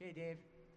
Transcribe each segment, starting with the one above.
Hey, Dave.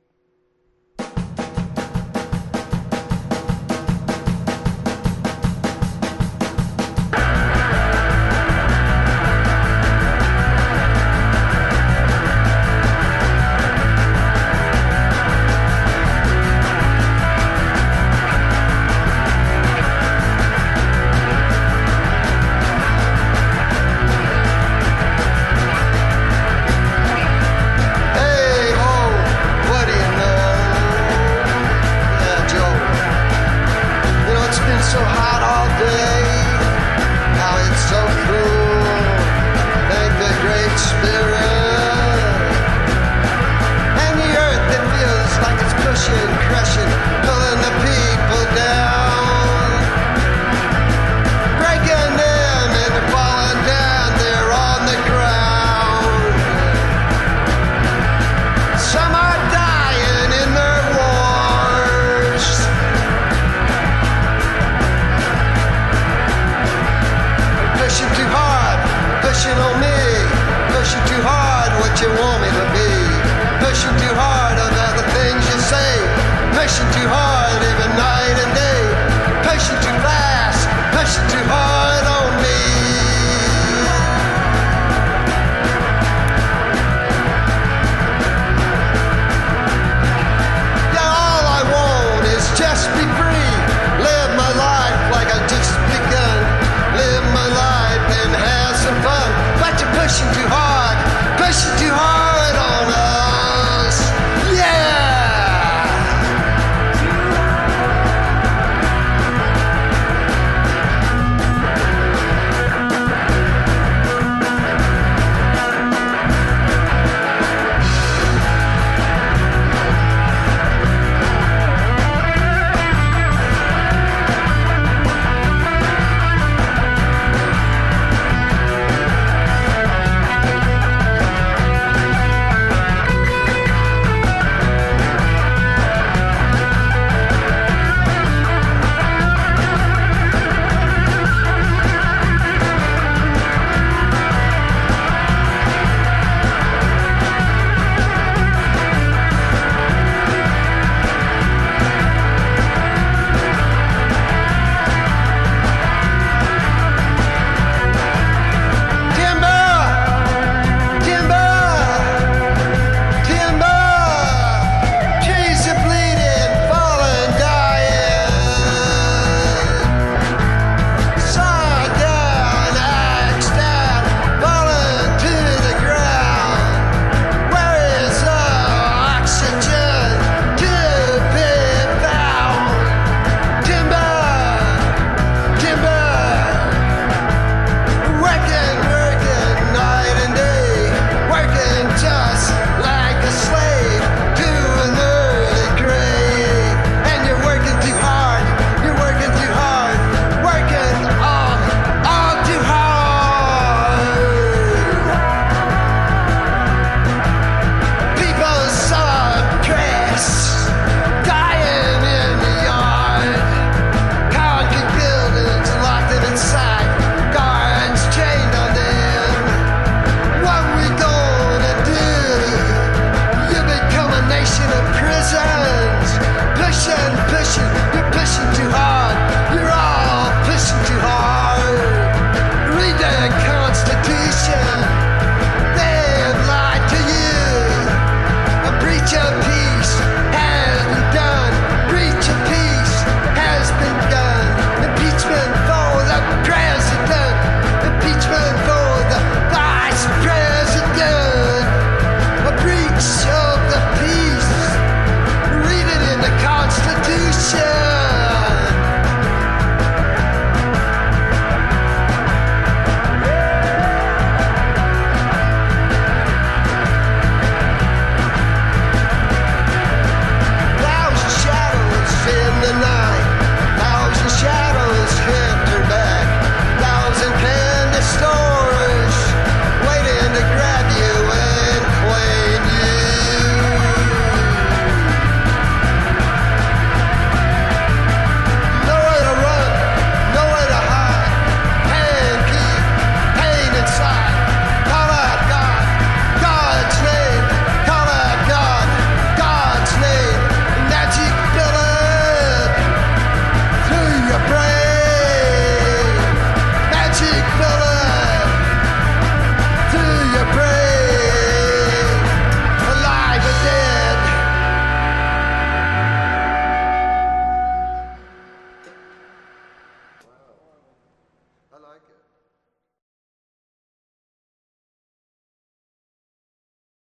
So hot all day, now it's so cool. Thank the Great Spirit. And the earth that feels like it's pushing, crushing, pulling the people down. Breaking them and they're falling down, they're on the ground. Some are dying in their wars. Pushing too hard, pushing on me. Pushing too hard what you want me to be. Pushing too hard on all the things you say. Pushing too hard even night and day. Pushing too fast, pushing too hard on me. Yeah, all I want is just be free. Live my life like I just begun. Live my life and have some fun. But you're pushing too hard on us. Yeah! Stores waiting to grab you and claim you. like it.